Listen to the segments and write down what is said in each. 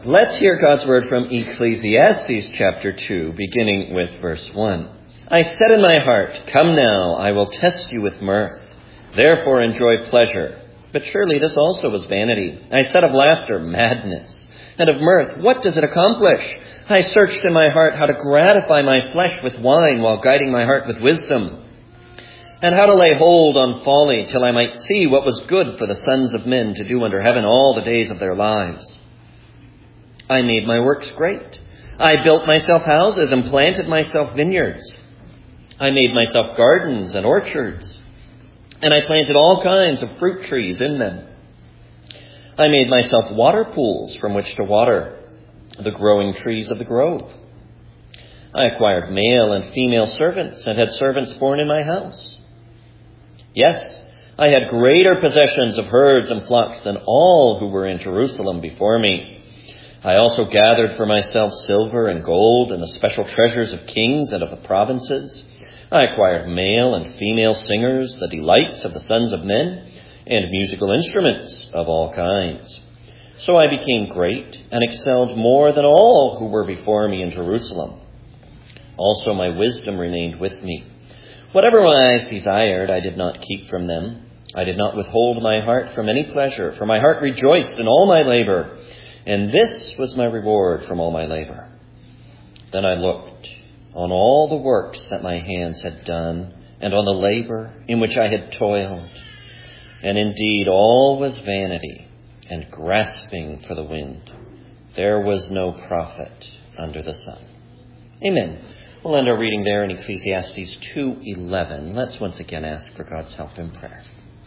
Let's hear God's word from Ecclesiastes chapter 2, beginning with verse 1. I said in my heart, "Come now, I will test you with mirth. Therefore enjoy pleasure." But surely this also was vanity. I said of laughter, madness, and of mirth, what does it accomplish? I searched in my heart how to gratify my flesh with wine while guiding my heart with wisdom, and how to lay hold on folly till I might see what was good for the sons of men to do under heaven all the days of their lives. I made my works great. I built myself houses and planted myself vineyards. I made myself gardens and orchards, and I planted all kinds of fruit trees in them. I made myself water pools from which to water the growing trees of the grove. I acquired male and female servants and had servants born in my house. Yes, I had greater possessions of herds and flocks than all who were in Jerusalem before me. I also gathered for myself silver and gold and the special treasures of kings and of the provinces. I acquired male and female singers, the delights of the sons of men, and musical instruments of all kinds. So I became great and excelled more than all who were before me in Jerusalem. Also my wisdom remained with me. Whatever my eyes desired, I did not keep from them. I did not withhold my heart from any pleasure, for my heart rejoiced in all my labor. And this was my reward from all my labor. Then I looked on all the works that my hands had done, and on the labor in which I had toiled. And indeed all was vanity and grasping for the wind. There was no profit under the sun. Amen. We'll end our reading there in Ecclesiastes 2:11. Let's once again ask for God's help in prayer.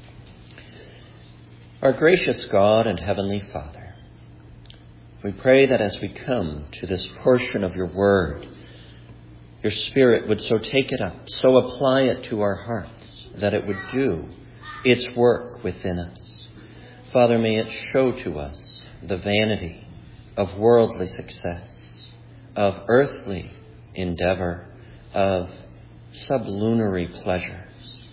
Our gracious God and Heavenly Father, we pray that as we come to this portion of your word, your Spirit would so take it up, so apply it to our hearts, that it would do its work within us. Father, may it show to us the vanity of worldly success, of earthly endeavor, of sublunary pleasures.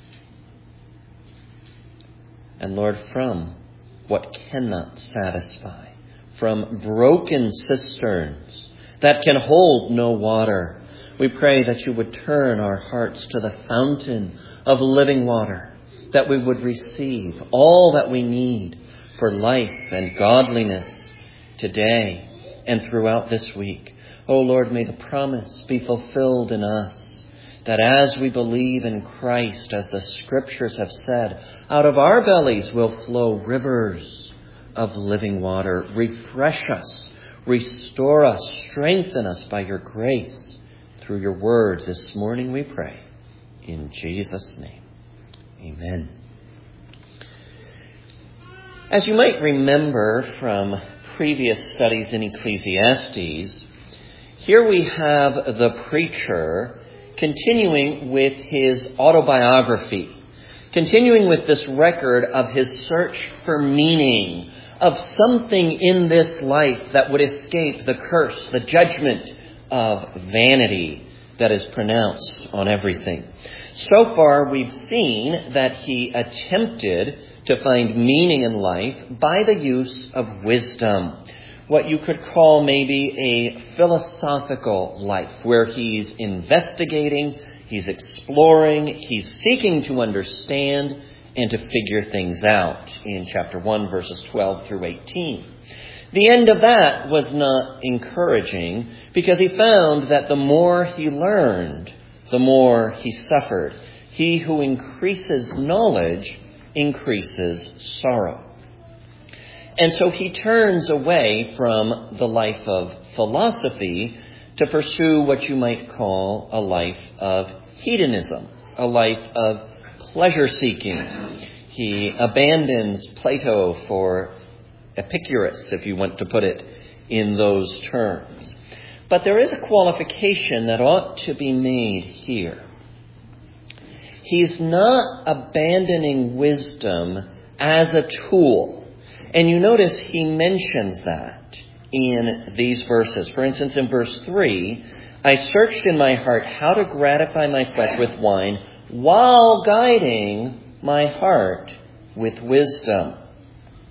And Lord, from what cannot satisfy, from broken cisterns that can hold no water, we pray that you would turn our hearts to the fountain of living water, that we would receive all that we need for life and godliness today and throughout this week. Oh Lord, may the promise be fulfilled in us, that as we believe in Christ, as the scriptures have said, out of our bellies will flow rivers of living water. Refresh us, restore us, strengthen us by your grace through your words this morning, we pray. In Jesus' name, amen. As you might remember from previous studies in Ecclesiastes, here we have the preacher continuing with his autobiography, continuing with this record of his search for meaning, of something in this life that would escape the curse, the judgment of vanity that is pronounced on everything. So far, we've seen that he attempted to find meaning in life by the use of wisdom, what you could call maybe a philosophical life, where he's investigating, he's exploring, he's seeking to understand and to figure things out in chapter 1, verses 12 through 18. The end of that was not encouraging, because he found that the more he learned, the more he suffered. He who increases knowledge increases sorrow. And so he turns away from the life of philosophy to pursue what you might call a life of hedonism, a life of pleasure-seeking. He abandons Plato for Epicurus, if you want to put it in those terms. But there is a qualification that ought to be made here. He's not abandoning wisdom as a tool. And you notice he mentions that in these verses. For instance, in verse 3, I searched in my heart how to gratify my flesh with wine while guiding my heart with wisdom.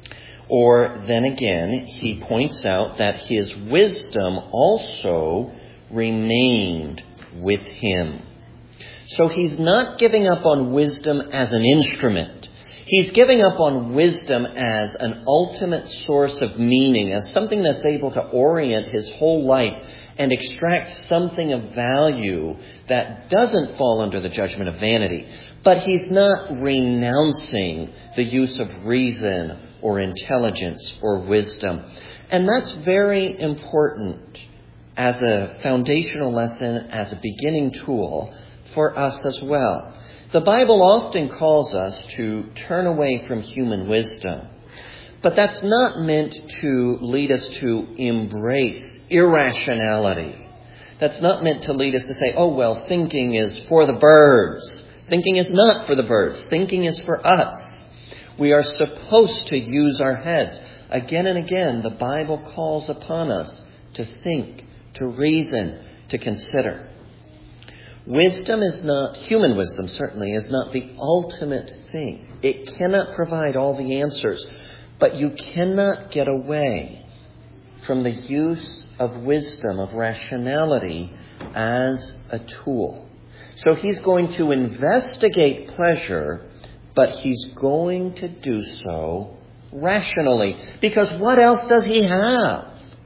Or then again, he points out that his wisdom also remained with him. So he's not giving up on wisdom as an instrument. He's giving up on wisdom as an ultimate source of meaning, as something that's able to orient his whole life and extract something of value that doesn't fall under the judgment of vanity. But he's not renouncing the use of reason or intelligence or wisdom. And that's very important as a foundational lesson, as a beginning tool for us as well. The Bible often calls us to turn away from human wisdom. But that's not meant to lead us to embrace irrationality. That's not meant to lead us to say, oh, well, thinking is for the birds. Thinking is not for the birds. Thinking is for us. We are supposed to use our heads. Again and again, the Bible calls upon us to think, to reason, to consider. Wisdom is not, human wisdom certainly, is not the ultimate thing. It cannot provide all the answers. But you cannot get away from the use of wisdom, of rationality, as a tool. So he's going to investigate pleasure, but he's going to do so rationally. Because what else does he have?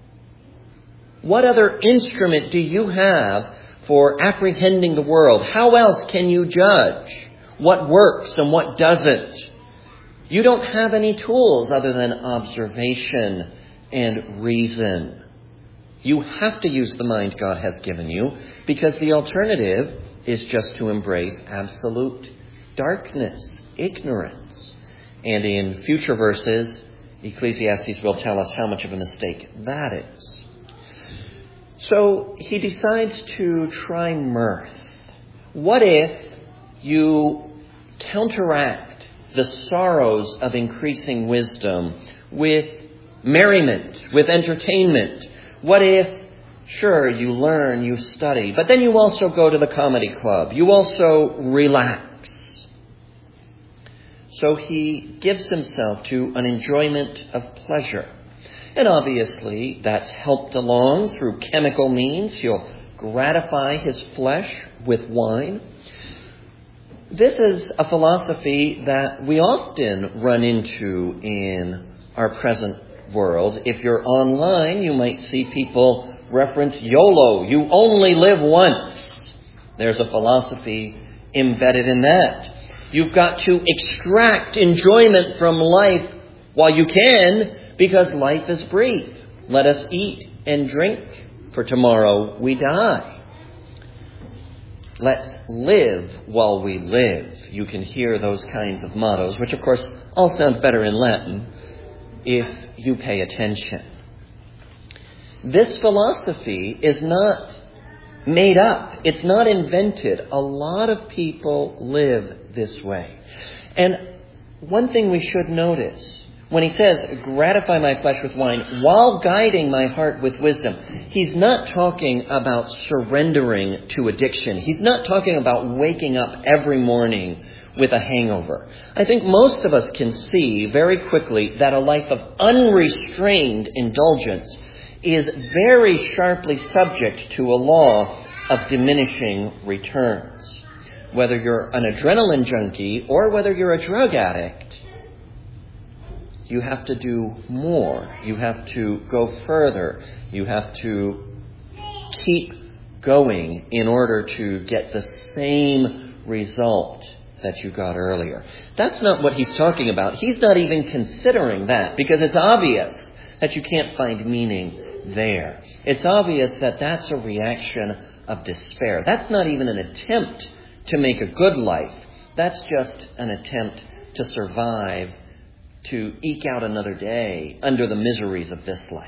What other instrument do you have for apprehending the world? How else can you judge what works and what doesn't? You don't have any tools other than observation and reason. You have to use the mind God has given you, because the alternative is just to embrace absolute darkness, ignorance. And in future verses, Ecclesiastes will tell us how much of a mistake that is. So he decides to try mirth. What if you counteract the sorrows of increasing wisdom with merriment, with entertainment? What if, sure, you learn, you study, but then you also go to the comedy club. You also relax. So he gives himself to an enjoyment of pleasure. And obviously, that's helped along through chemical means. He'll gratify his flesh with wine. This is a philosophy that we often run into in our present world. If you're online, you might see people reference YOLO. You only live once. There's a philosophy embedded in that. You've got to extract enjoyment from life while you can, because life is brief. Let us eat and drink, for tomorrow we die. Let's live while we live. You can hear those kinds of mottos, which of course all sound better in Latin if you pay attention. This philosophy is not made up. It's not invented. A lot of people live this way. And one thing we should notice, when he says, gratify my flesh with wine, while guiding my heart with wisdom, he's not talking about surrendering to addiction. He's not talking about waking up every morning with a hangover. I think most of us can see very quickly that a life of unrestrained indulgence is very sharply subject to a law of diminishing returns. Whether you're an adrenaline junkie or whether you're a drug addict, you have to do more. You have to go further. You have to keep going in order to get the same result that you got earlier. That's not what he's talking about. He's not even considering that, because it's obvious that you can't find meaning there. It's obvious that that's a reaction of despair. That's not even an attempt to make a good life. That's just an attempt to survive, to eke out another day under the miseries of this life.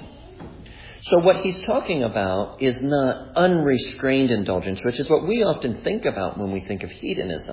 So what he's talking about is not unrestrained indulgence, which is what we often think about when we think of hedonism.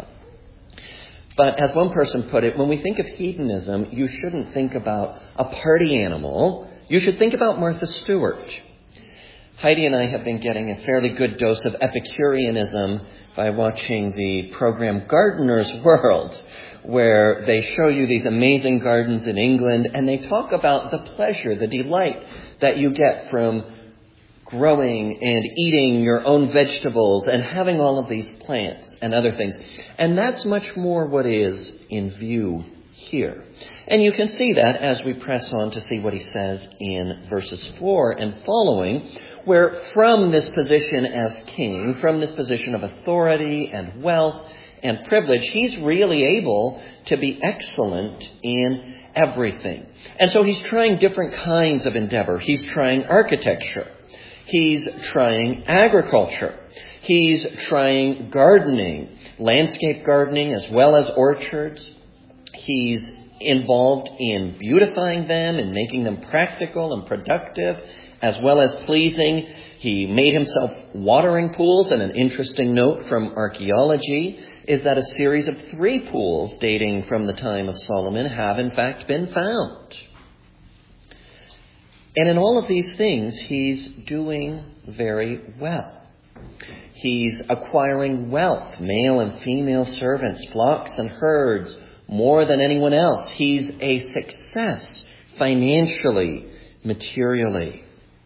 But as one person put it, when we think of hedonism, you shouldn't think about a party animal. You should think about Martha Stewart. Heidi and I have been getting a fairly good dose of Epicureanism by watching the program Gardener's World, where they show you these amazing gardens in England, and they talk about the pleasure, the delight that you get from growing and eating your own vegetables and having all of these plants and other things. And that's much more what is in view here. And you can see that as we press on to see what he says in verses 4 and following, where from this position as king, from this position of authority and wealth and privilege, he's really able to be excellent in everything. And so he's trying different kinds of endeavor. He's trying architecture. He's trying agriculture. He's trying gardening, landscape gardening as well as orchards. He's involved in beautifying them and making them practical and productive as well as pleasing. He made himself watering pools, and an interesting note from archaeology is that a series of 3 pools dating from the time of Solomon have in fact been found. And in all of these things, he's doing very well. He's acquiring wealth, male and female servants, flocks and herds, more than anyone else. He's a success financially, materially.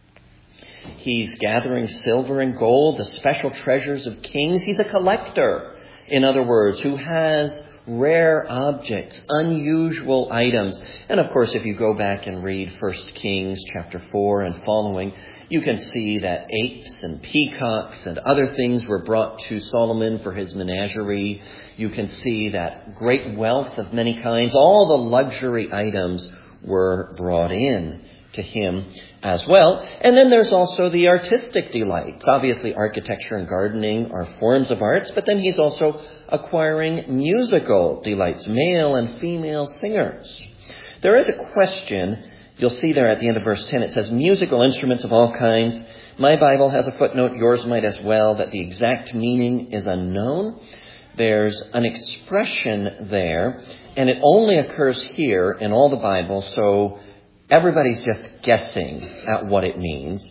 He's gathering silver and gold, the special treasures of kings. He's a collector, in other words, who has rare objects, unusual items. And of course, if you go back and read 1 Kings chapter 4 and following, you can see that apes and peacocks and other things were brought to Solomon for his menagerie. You can see that great wealth of many kinds, all the luxury items were brought in to him as well. And then there's also the artistic delight. Obviously, architecture and gardening are forms of arts, but then he's also acquiring musical delights, male and female singers. There is a question, you'll see there at the end of verse 10, it says musical instruments of all kinds. My Bible has a footnote, yours might as well, that the exact meaning is unknown. There's an expression there, and it only occurs here in all the Bible, so everybody's just guessing at what it means.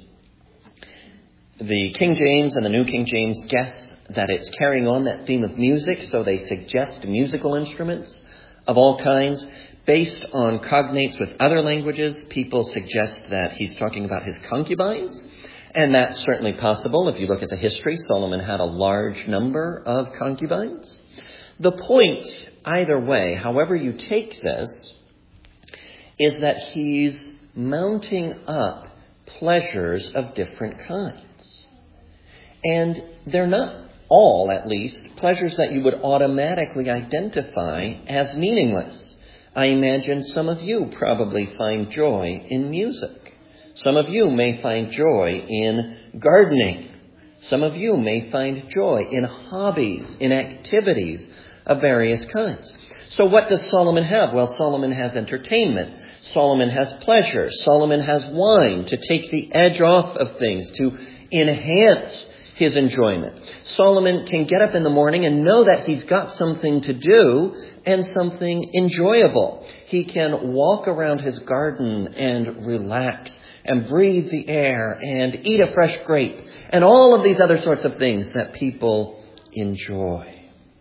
The King James and the New King James guess that it's carrying on that theme of music, so they suggest musical instruments of all kinds. Based on cognates with other languages, people suggest that he's talking about his concubines, and that's certainly possible. If you look at the history, Solomon had a large number of concubines. The point, either way, however you take this, is that he's mounting up pleasures of different kinds. And they're not all, at least, pleasures that you would automatically identify as meaningless. I imagine some of you probably find joy in music. Some of you may find joy in gardening. Some of you may find joy in hobbies, in activities of various kinds. So what does Solomon have? Well, Solomon has entertainment. Solomon has pleasure. Solomon has wine to take the edge off of things, to enhance his enjoyment. Solomon can get up in the morning and know that he's got something to do and something enjoyable. He can walk around his garden and relax and breathe the air and eat a fresh grape and all of these other sorts of things that people enjoy.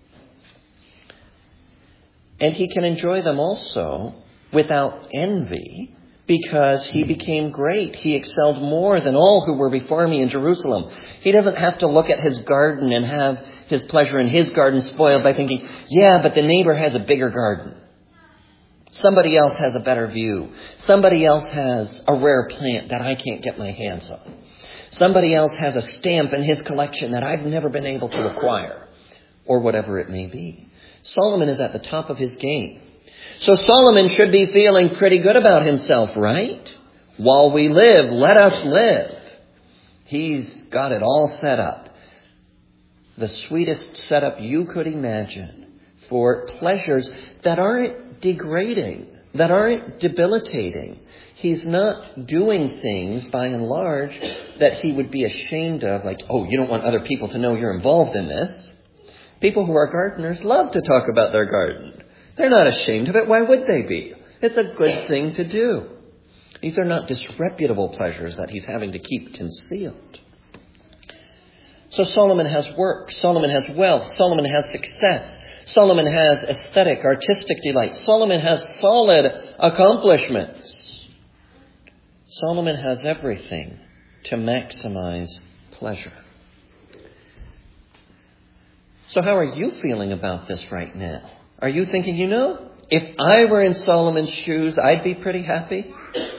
And he can enjoy them also without envy, because he became great. He excelled more than all who were before me in Jerusalem. He doesn't have to look at his garden and have his pleasure in his garden spoiled by thinking, yeah, but the neighbor has a bigger garden. Somebody else has a better view. Somebody else has a rare plant that I can't get my hands on. Somebody else has a stamp in his collection that I've never been able to acquire, or whatever it may be. Solomon is at the top of his game. So Solomon should be feeling pretty good about himself, right? While we live, let us live. He's got it all set up. The sweetest setup you could imagine for pleasures that aren't degrading, that aren't debilitating. He's not doing things, by and large, that he would be ashamed of, like, oh, you don't want other people to know you're involved in this. People who are gardeners love to talk about their garden. They're not ashamed of it. Why would they be? It's a good thing to do. These are not disreputable pleasures that he's having to keep concealed. So Solomon has work. Solomon has wealth. Solomon has success. Solomon has aesthetic, artistic delight. Solomon has solid accomplishments. Solomon has everything to maximize pleasure. So how are you feeling about this right now? Are you thinking, if I were in Solomon's shoes, I'd be pretty happy?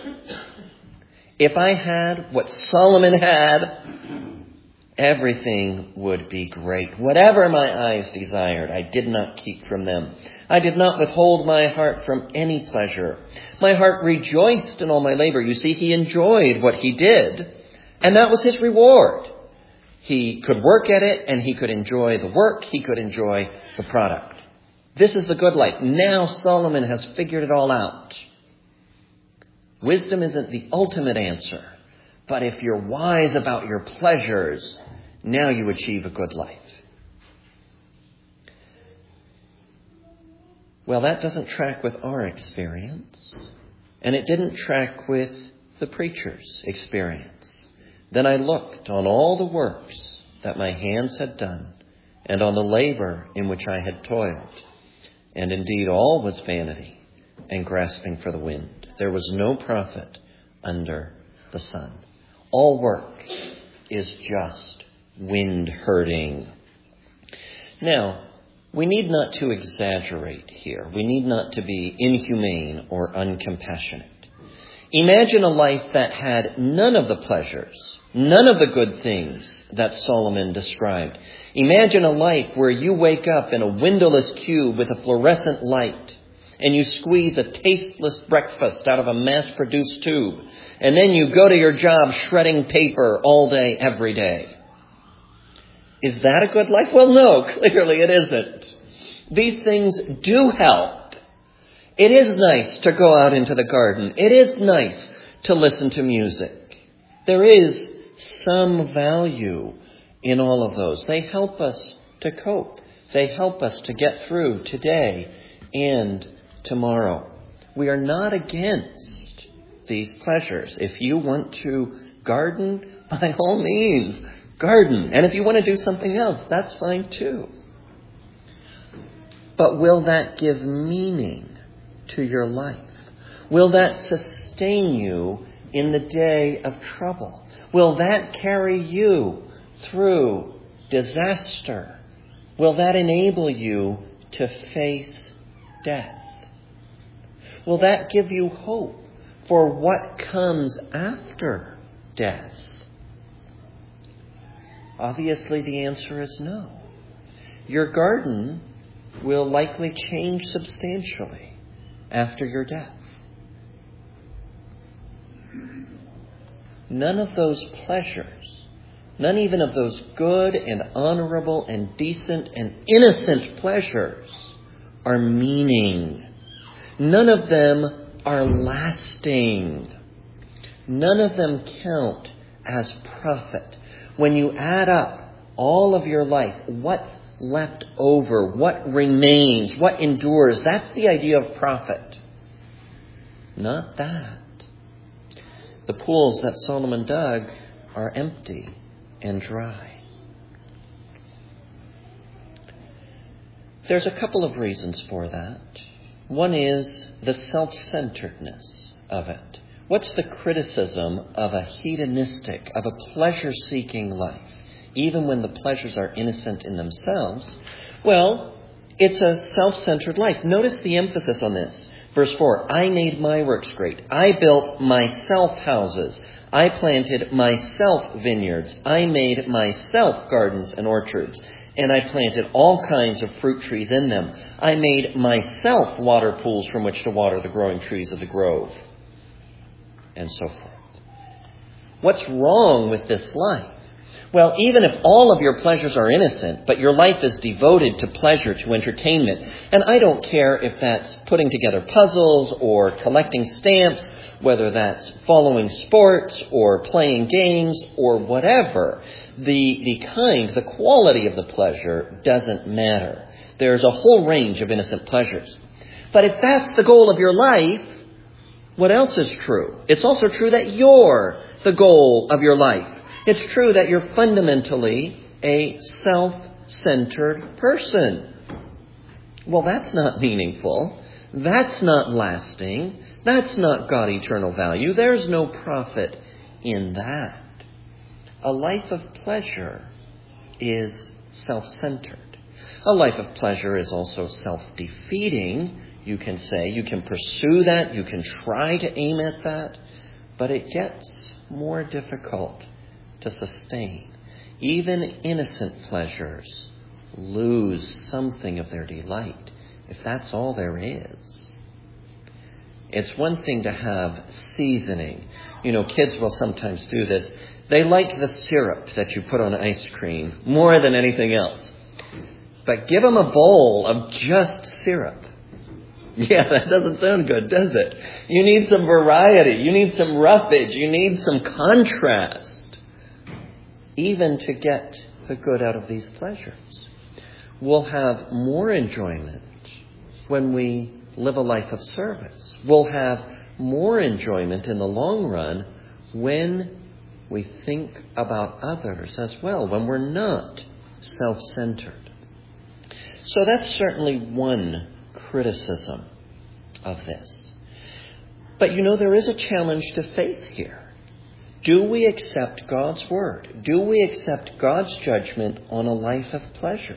If I had what Solomon had, everything would be great. Whatever my eyes desired, I did not keep from them. I did not withhold my heart from any pleasure. My heart rejoiced in all my labor. You see, he enjoyed what he did, and that was his reward. He could work at it, and he could enjoy the work. He could enjoy the product. This is the good life. Now Solomon has figured it all out. Wisdom isn't the ultimate answer, but if you're wise about your pleasures, now you achieve a good life. Well, that doesn't track with our experience, and it didn't track with the preacher's experience. Then I looked on all the works that my hands had done, and on the labor in which I had toiled, and indeed all was vanity and grasping for the wind. There was no profit under the sun. All work is just wind hurting. Now, we need not to exaggerate here. We need not to be inhumane or uncompassionate. Imagine a life that had none of the pleasures, none of the good things that Solomon described. Imagine a life where you wake up in a windowless cube with a fluorescent light, and you squeeze a tasteless breakfast out of a mass-produced tube, and then you go to your job shredding paper all day, every day. Is that a good life? Well, no, clearly it isn't. These things do help. It is nice to go out into the garden. It is nice to listen to music. There is some value in all of those. They help us to cope. They help us to get through today and tomorrow. We are not against these pleasures. If you want to garden, by all means, garden. And if you want to do something else, that's fine too. But will that give meaning to your life? Will that sustain you in the day of trouble? Will that carry you through disaster? Will that enable you to face death? Will that give you hope for what comes after death? Obviously, the answer is no. Your garden will likely change substantially after your death. None of those pleasures, none even of those good and honorable and decent and innocent pleasures are meaning. None of them are lasting. None of them count as profit. When you add up all of your life, what's left over, what remains, what endures, that's the idea of profit. Not that. The pools that Solomon dug are empty and dry. There's a couple of reasons for that. One is the self-centeredness of it. What's the criticism of a hedonistic, of a pleasure-seeking life, even when the pleasures are innocent in themselves? Well, it's a self-centered life. Notice the emphasis on this. Verse 4, I made my works great. I built myself houses. I planted myself vineyards. I made myself gardens and orchards. And I planted all kinds of fruit trees in them. I made myself water pools from which to water the growing trees of the grove. And so forth. What's wrong with this life? Well, even if all of your pleasures are innocent, but your life is devoted to pleasure, to entertainment, and I don't care if that's putting together puzzles or collecting stamps, whether that's following sports or playing games or whatever, the quality of the pleasure doesn't matter. There's a whole range of innocent pleasures. But if that's the goal of your life, What else is true? It's also true that you're the goal of your life. It's true that you're fundamentally a self-centered person. Well, that's not meaningful. That's not lasting. That's not got eternal value. There's no profit in that. A life of pleasure is self-centered. A life of pleasure is also self-defeating. You can say, you can pursue that, you can try to aim at that, but it gets more difficult to sustain. Even innocent pleasures lose something of their delight if that's all there is. It's one thing to have seasoning. Kids will sometimes do this. They like the syrup that you put on ice cream more than anything else. But give them a bowl of just syrup. Yeah, that doesn't sound good, does it? You need some variety. You need some roughage. You need some contrast, even to get the good out of these pleasures. We'll have more enjoyment when we live a life of service. We'll have more enjoyment in the long run when we think about others as well, when we're not self-centered. So that's certainly one criticism of this. But there is a challenge to faith here. Do we accept God's word? Do we accept God's judgment on a life of pleasure?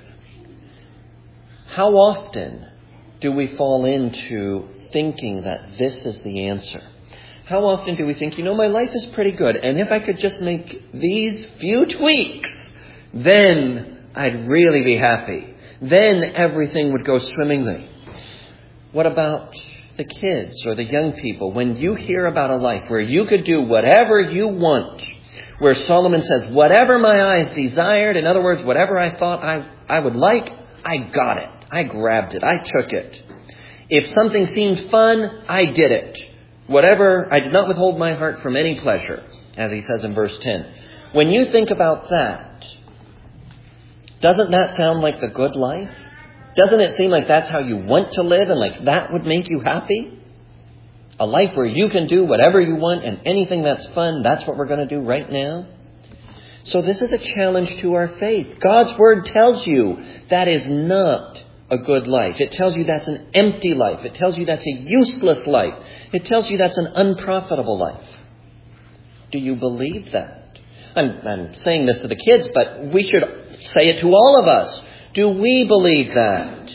How often do we fall into thinking that this is the answer? How often do we think, my life is pretty good, and if I could just make these few tweaks, then I'd really be happy. Then everything would go swimmingly. What about the kids or the young people? When you hear about a life where you could do whatever you want, where Solomon says, whatever my eyes desired, in other words, whatever I thought I would like, I got it. I grabbed it. I took it. If something seemed fun, I did it. Whatever, I did not withhold my heart from any pleasure, as he says in verse 10. When you think about that, doesn't that sound like the good life? Doesn't it seem like that's how you want to live and like that would make you happy? A life where you can do whatever you want and anything that's fun, that's what we're going to do right now? So this is a challenge to our faith. God's word tells you that is not a good life. It tells you that's an empty life. It tells you that's a useless life. It tells you that's an unprofitable life. Do you believe that? I'm saying this to the kids, but we should say it to all of us. Do we believe that?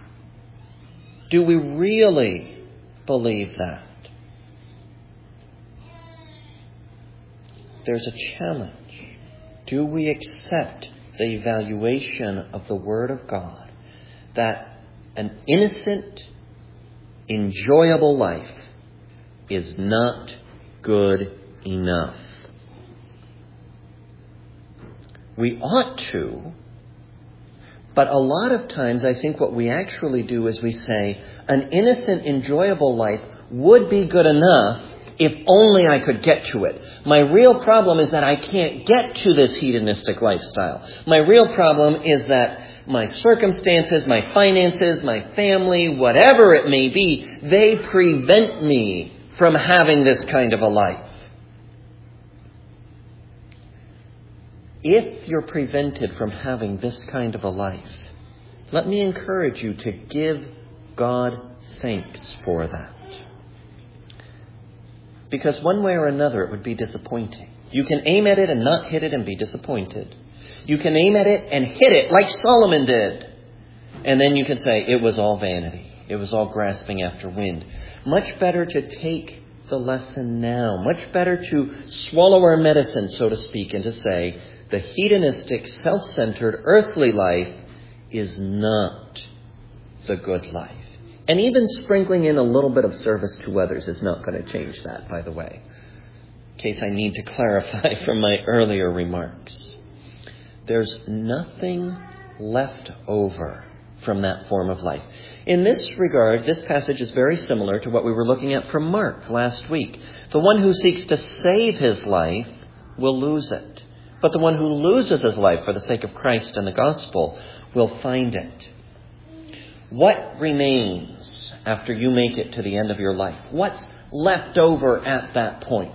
Do we really believe that? There's a challenge. Do we accept the evaluation of the Word of God that an innocent, enjoyable life is not good enough? We ought to, but a lot of times I think what we actually do is we say, an innocent, enjoyable life would be good enough if only I could get to it. My real problem is that I can't get to this hedonistic lifestyle. My real problem is that my circumstances, my finances, my family, whatever it may be, they prevent me from having this kind of a life. If you're prevented from having this kind of a life, let me encourage you to give God thanks for that. Because one way or another, it would be disappointing. You can aim at it and not hit it and be disappointed. You can aim at it and hit it like Solomon did. And then you can say, it was all vanity. It was all grasping after wind. Much better to take the lesson now. Much better to swallow our medicine, so to speak, and to say, the hedonistic, self-centered, earthly life is not the good life. And even sprinkling in a little bit of service to others is not going to change that, by the way. In case I need to clarify from my earlier remarks. There's nothing left over from that form of life. In this regard, this passage is very similar to what we were looking at from Mark last week. The one who seeks to save his life will lose it. But the one who loses his life for the sake of Christ and the gospel will find it. What remains after you make it to the end of your life? What's left over at that point.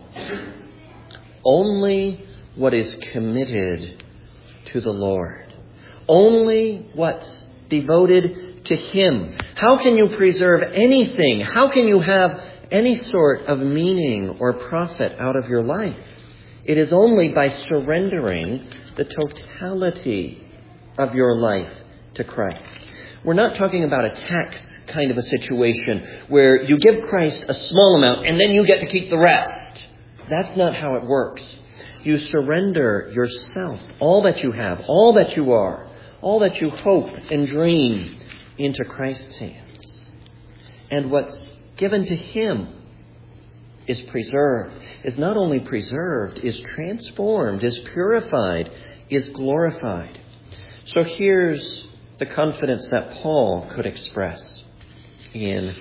Only what is committed to the Lord. Only what's devoted to Him. How can you preserve anything? How can you have any sort of meaning or profit out of your life? It is only by surrendering the totality of your life to Christ. We're not talking about a tax kind of a situation where you give Christ a small amount and then you get to keep the rest. That's not how it works. You surrender yourself, all that you have, all that you are, all that you hope and dream into Christ's hands. And what's given to Him is preserved, is not only preserved, is transformed, is purified, is glorified. So here's the confidence that Paul could express in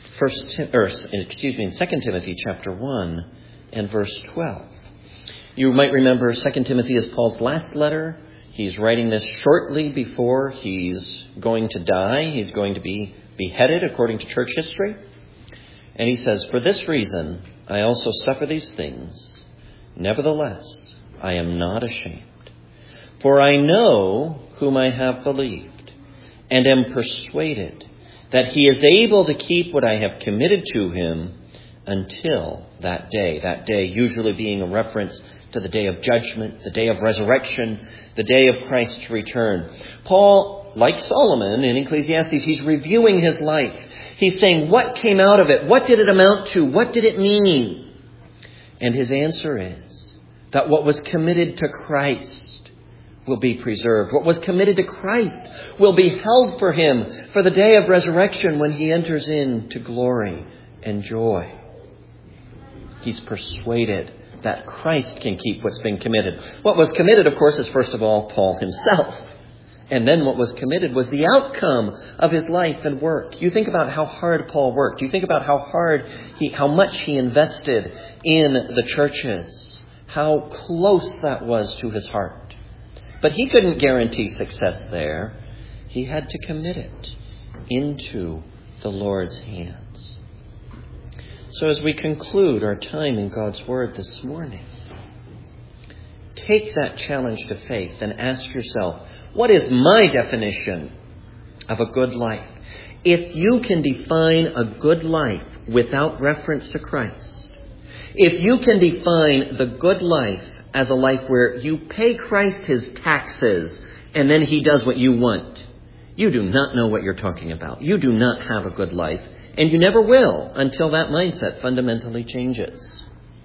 2 Timothy chapter 1 and verse 12. You might remember 2 Timothy is Paul's last letter. He's writing this shortly before he's going to die. He's going to be beheaded according to church history. And he says, "For this reason, I also suffer these things. Nevertheless, I am not ashamed. For I know whom I have believed, and am persuaded that He is able to keep what I have committed to Him until that day." That day usually being a reference to the day of judgment, the day of resurrection, the day of Christ's return. Paul, like Solomon in Ecclesiastes, he's reviewing his life. He's saying, what came out of it? What did it amount to? What did it mean? And his answer is that what was committed to Christ will be preserved. What was committed to Christ will be held for him for the day of resurrection when he enters into glory and joy. He's persuaded that Christ can keep what's been committed. What was committed, of course, is first of all Paul himself. And then what was committed was the outcome of his life and work. You think about how hard Paul worked. You think about how much he invested in the churches. How close that was to his heart. But he couldn't guarantee success there. He had to commit it into the Lord's hands. So as we conclude our time in God's Word this morning, take that challenge to faith and ask yourself, what is my definition of a good life? If you can define a good life without reference to Christ, if you can define the good life as a life where you pay Christ His taxes and then He does what you want, you do not know what you're talking about. You do not have a good life, and you never will until that mindset fundamentally changes.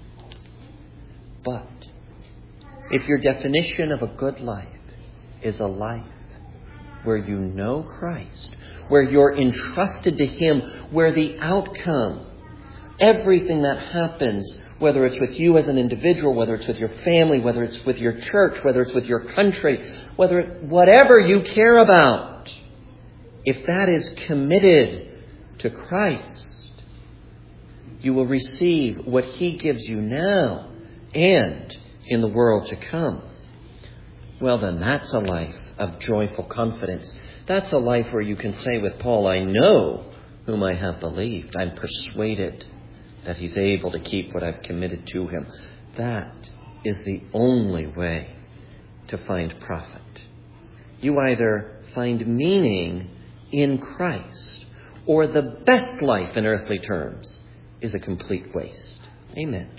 But if your definition of a good life is a life where you know Christ, where you're entrusted to Him, where the outcome, everything that happens, whether it's with you as an individual, whether it's with your family, whether it's with your church, whether it's with your country, whatever you care about, if that is committed to Christ, you will receive what He gives you now and in the world to come. Well, then that's a life of joyful confidence. That's a life where you can say with Paul, I know whom I have believed. I'm persuaded that He's able to keep what I've committed to Him. That is the only way to find profit. You either find meaning in Christ, or the best life in earthly terms is a complete waste. Amen.